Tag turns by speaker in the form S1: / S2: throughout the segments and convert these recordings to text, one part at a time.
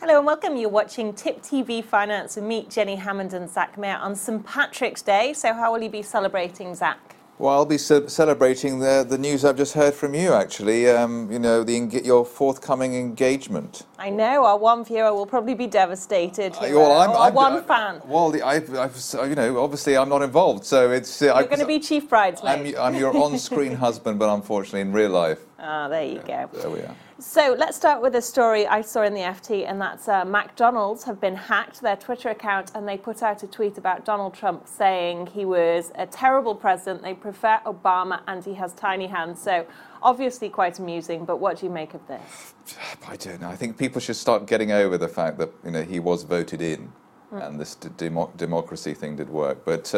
S1: Hello and welcome. You're watching Tip TV Finance and meet Jenny Hammond and Zach Mayer on St Patrick's Day. So how will you be celebrating, Zach?
S2: Well, I'll be celebrating the news I've just heard from you, actually. Your forthcoming engagement.
S1: I know, our one viewer will probably be devastated here.
S2: Well,
S1: fan.
S2: Well, obviously I'm not involved, so it's...
S1: You're going to be chief bridesmaid.
S2: I'm your on-screen husband, but unfortunately in real life.
S1: Ah, there you go.
S2: There we are.
S1: So let's start with a story I saw in the FT, and that's McDonald's have been hacked, their Twitter account, and they put out a tweet about Donald Trump saying he was a terrible president, they prefer Obama, and he has tiny hands. So obviously quite amusing, but what do you make of this?
S2: I don't know. I think people should start getting over the fact that he was voted in, and this democracy thing did work. But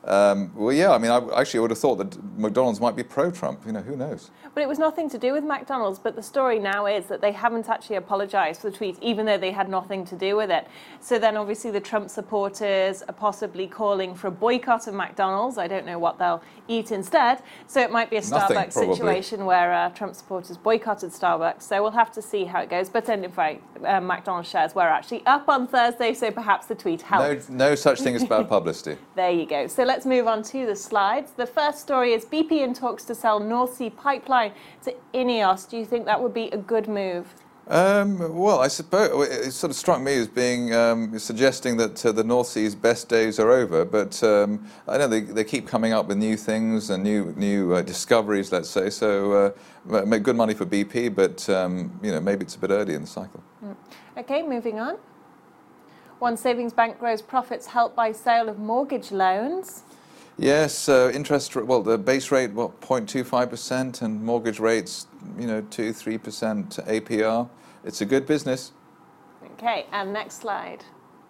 S2: I actually would have thought that McDonald's might be pro-Trump. Who knows?
S1: But it was nothing to do with McDonald's. But the story now is that they haven't actually apologised for the tweet, even though they had nothing to do with it. So then obviously the Trump supporters are possibly calling for a boycott of McDonald's. I don't know what they'll eat instead. So it might be a Starbucks situation where Trump supporters boycotted Starbucks. So we'll have to see how it goes. But anyway, McDonald's shares were actually up on Thursday, so perhaps the tweet helped.
S2: No such thing as bad publicity.
S1: There you go. So let's move on to the slides. The first story is BP in talks to sell North Sea pipeline to Ineos. Do you think that would be a good move?
S2: Well, I suppose it sort of struck me as being suggesting that the North Sea's best days are over. But I know they keep coming up with new things and new discoveries, let's say. So make good money for BP, but maybe it's a bit early in the cycle.
S1: Okay, moving on. One savings bank grows profits helped by sale of mortgage loans.
S2: Yes, the base rate, 0.25%, and mortgage rates, 2-3% APR. It's a good business.
S1: Okay, and next slide.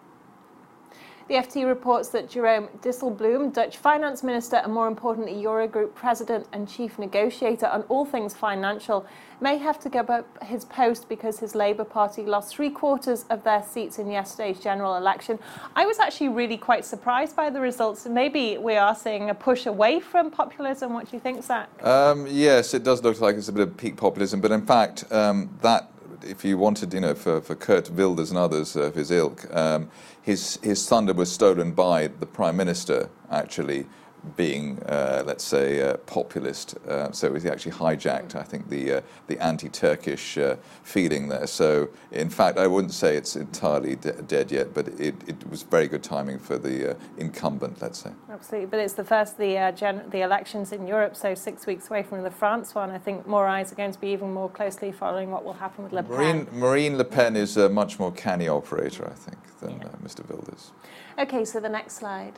S1: The FT reports that Jerome Dijsselbloem, Dutch finance minister and more importantly Eurogroup president and chief negotiator on all things financial, may have to give up his post because his Labour Party lost 3/4 of their seats in yesterday's general election. I was actually really quite surprised by the results. Maybe we are seeing a push away from populism. What do you think, Zach?
S2: Yes, it does look like it's a bit of peak populism, but in fact, if you wanted, for Kurt Wilders and others of his ilk, his thunder was stolen by the Prime Minister actually being, populist. So he actually hijacked, I think, the anti-Turkish feeling there. So, in fact, I wouldn't say it's entirely dead yet, but it was very good timing for the incumbent, let's say.
S1: Absolutely, but it's the first the elections in Europe, so 6 weeks away from the France one. I think more eyes are going to be even more closely following what will happen with Le Pen.
S2: Marine Le Pen is a much more canny operator, I think, than Mr. Wilders.
S1: Okay, so the next slide.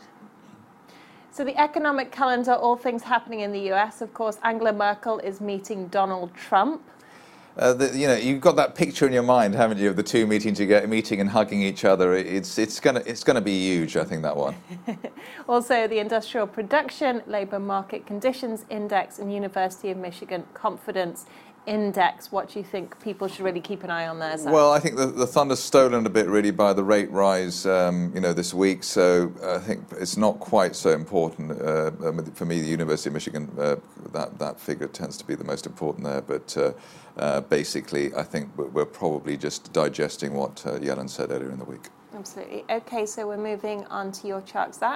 S1: So the economic calendar, all things happening in the US. Of course, Angela Merkel is meeting Donald Trump.
S2: You've got that picture in your mind, haven't you, of the two meeting and hugging each other. It's gonna be huge, I think, that one.
S1: Also, the industrial production, labour market conditions index, and University of Michigan confidence index. What do you think people should really keep an eye on there, Zach?
S2: Well, I think the thunder's stolen a bit really by the rate rise, this week. So I think it's not quite so important for me. The University of Michigan, that figure tends to be the most important there. But basically, I think we're probably just digesting what Yellen said earlier in the week.
S1: Absolutely. Okay, so we're moving on to your chart, Zach.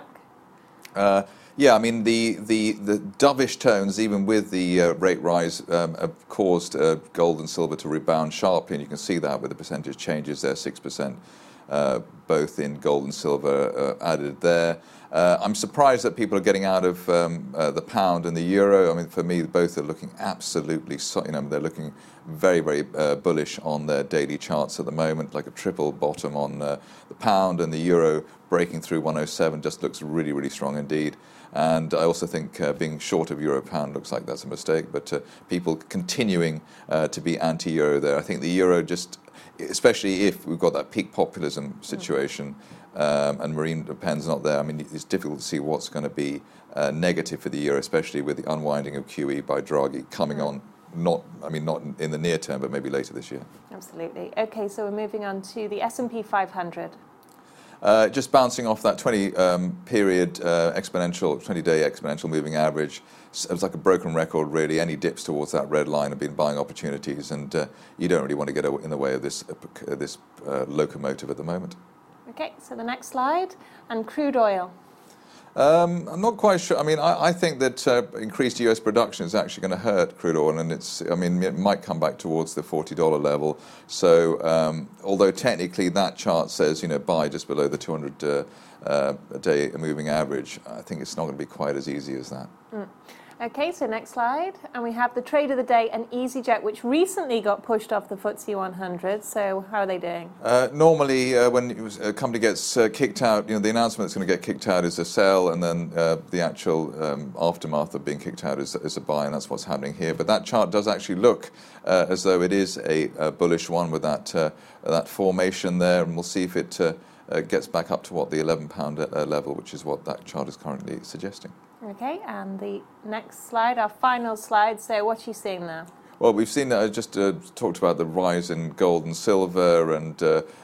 S2: The dovish tones, even with the rate rise, have caused gold and silver to rebound sharply, and you can see that with the percentage changes there, 6%, both in gold and silver added there. I'm surprised that people are getting out of the pound and the euro. I mean, for me, both are looking absolutely, they're looking very, very bullish on their daily charts at the moment, like a triple bottom on the pound, and the euro breaking through 107 just looks really, really strong indeed. And I also think being short of euro pound looks like that's a mistake, but people continuing to be anti-euro there. I think the euro just, especially if we've got that peak populism situation, and Marine Le Pen's not there, I mean, it's difficult to see what's going to be negative for the euro, especially with the unwinding of QE by Draghi coming on, not in the near term, but maybe later this year.
S1: Absolutely. Okay, so we're moving on to the S&P 500.
S2: Just bouncing off that 20-period exponential, 20-day exponential moving average. It was like a broken record, really. Any dips towards that red line have been buying opportunities, and you don't really want to get in the way of this locomotive at the moment.
S1: Okay, so the next slide, and crude oil.
S2: I'm not quite sure. I mean, I think that increased US production is actually going to hurt crude oil, and it might come back towards the $40 level. So, although technically that chart says, buy just below the 200-day moving average, I think it's not going to be quite as easy as that.
S1: Okay, so next slide. And we have the trade of the day and EasyJet, which recently got pushed off the FTSE 100. So how are they doing?
S2: Normally, when a company gets kicked out, the announcement that's going to get kicked out is a sell, and then the actual aftermath of being kicked out is a buy, and that's what's happening here. But that chart does actually look as though it is a bullish one with that formation there, and we'll see if it gets back up to the £11 level, which is what that chart is currently suggesting.
S1: Okay, and the next slide, our final slide. So what are you seeing now?
S2: Well, we've seen, I just talked about the rise in gold and silver, and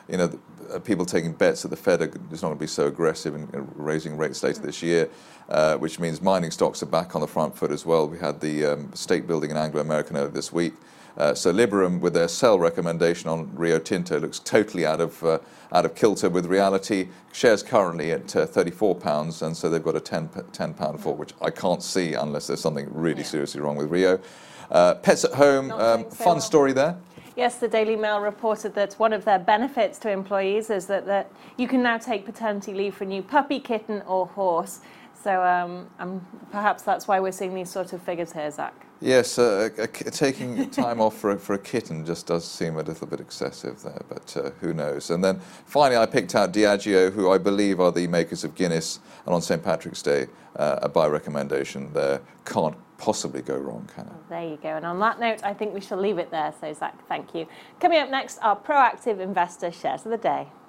S2: people taking bets that the Fed is not going to be so aggressive in raising rates later this year, which means mining stocks are back on the front foot as well. We had the stake building in Anglo American earlier this week. So Liberum, with their sell recommendation on Rio Tinto, looks totally out of kilter with reality. Shares currently at £34, and so they've got a £10 fall, which I can't see unless there's something really seriously wrong with Rio. Pets at Home, fun story there.
S1: Yes, the Daily Mail reported that one of their benefits to employees is that you can now take paternity leave for a new puppy, kitten, or horse. So perhaps that's why we're seeing these sort of figures here, Zach.
S2: Yes, taking time off for a kitten just does seem a little bit excessive there, but who knows. And then finally I picked out Diageo, who I believe are the makers of Guinness, and on St. Patrick's Day, a buy recommendation there. Can't possibly go wrong, can it?
S1: Well, there you go. And on that note, I think we shall leave it there. So, Zach, thank you. Coming up next, our proactive investor shares of the day.